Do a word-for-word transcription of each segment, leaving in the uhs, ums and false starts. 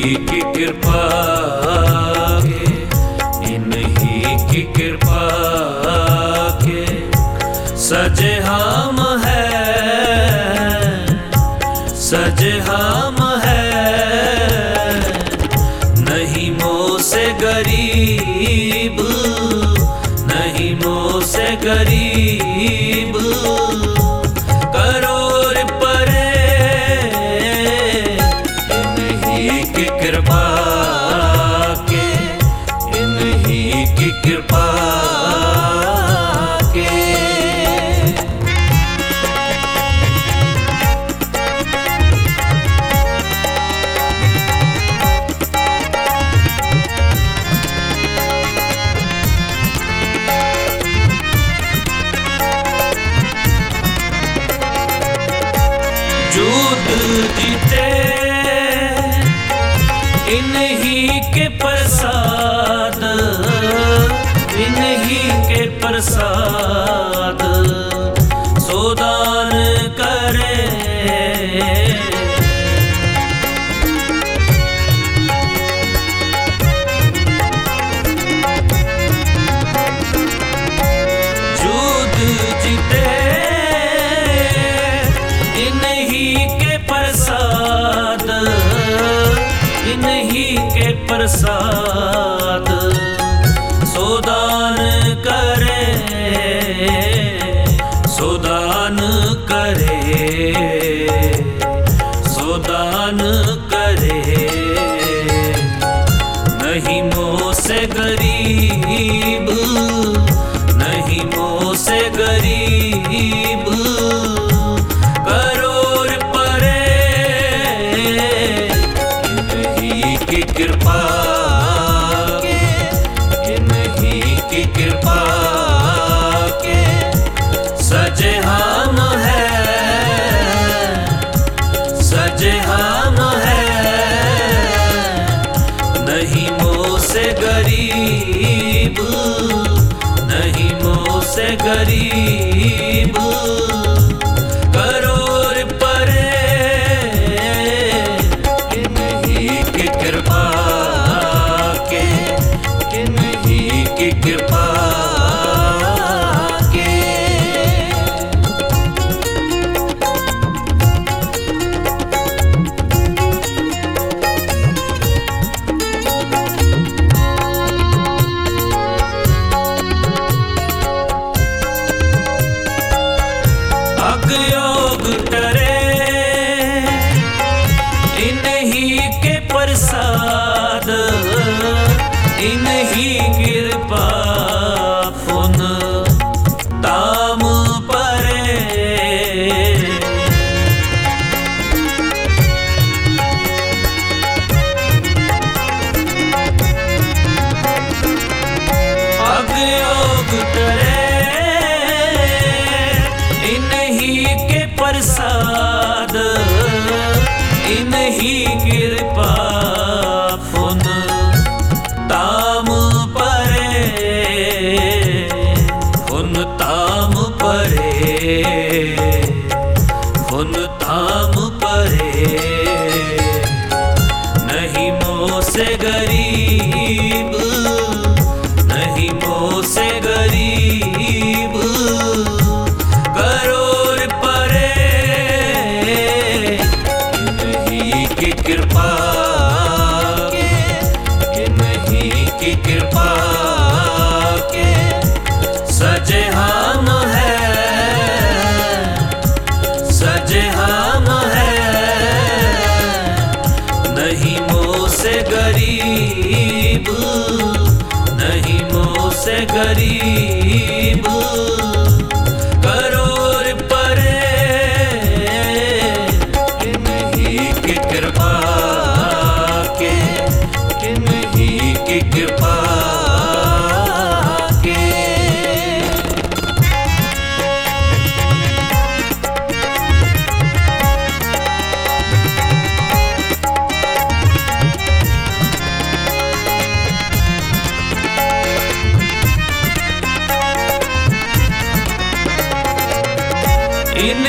इन्हीं की कृपा के, इन्हीं की कृपा के सजे हम हैं, सजे हम हैं। नहीं मोह से गरीब, नहीं मोह से गरीब, करोड़ परे इन्हीं की कृपा के, इन्हीं की कृपा के। युद्ध जीते इन्हीं के प्रसाद, इन्हीं के प्रसाद सोदान करे। युद्ध जीते इन्हीं के प्रसाद, इन्हीं के प्रसाद सोदान करे, सोदान करे, सोदान करे। नहीं मोह से गरीब, नहीं मोह से गरीब, करोड़ परे इन्हीं की कृपा के, इन्हीं की कृपा के सजे हम हैं, सजे हम हैं। नहीं मोह से गरीब, नहीं मोह से गरीब, करोड़ परे इन्हीं की कृपा के, इन्हीं की कृपा के। अगयोग टरे इन्हीं के प्रसाद, इन्हीं कृपा पुन ताम परे। अगयोग टरे इन्हीं के प्रसाद, इन्हीं कृपा पुन ताम परे, पुन ताम परे, पुन ताम परे। नहीं मोह से गरीब, नहीं मोह से गरीब, करोड़ परे इन्हीं की कृपा के, इन्हीं की कृपा के सजे हम हैं, सजे हम हैं। नहीं मोह से गरीब, नहीं मोह से गरीब, करोड़ परे इन्हीं की कृपा के, इन्हीं की कृपा के।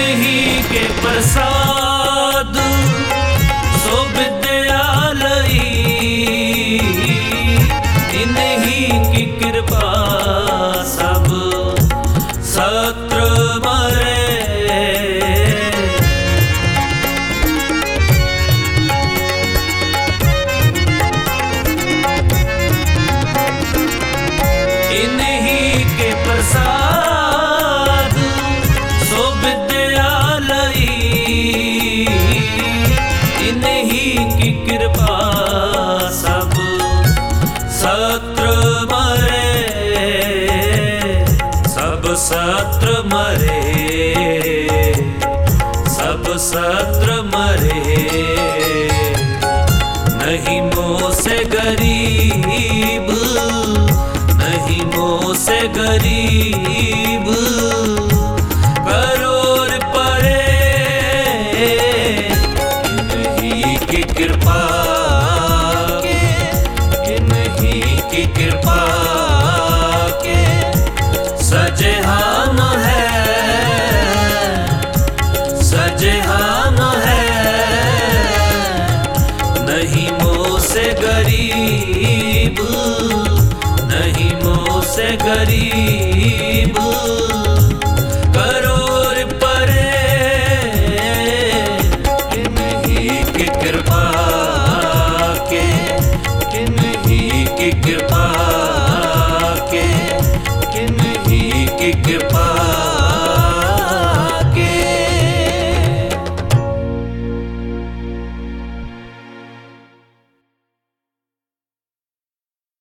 इन्हीं के प्रसाद सो विद्यालयी ही की कृपा सब शत्रु मरे, सब शत्रु मरे, सब शत्रु मरे। नहीं मोह से गरीब, नहीं मोह से गरीब, करोड़ परे, नहीं की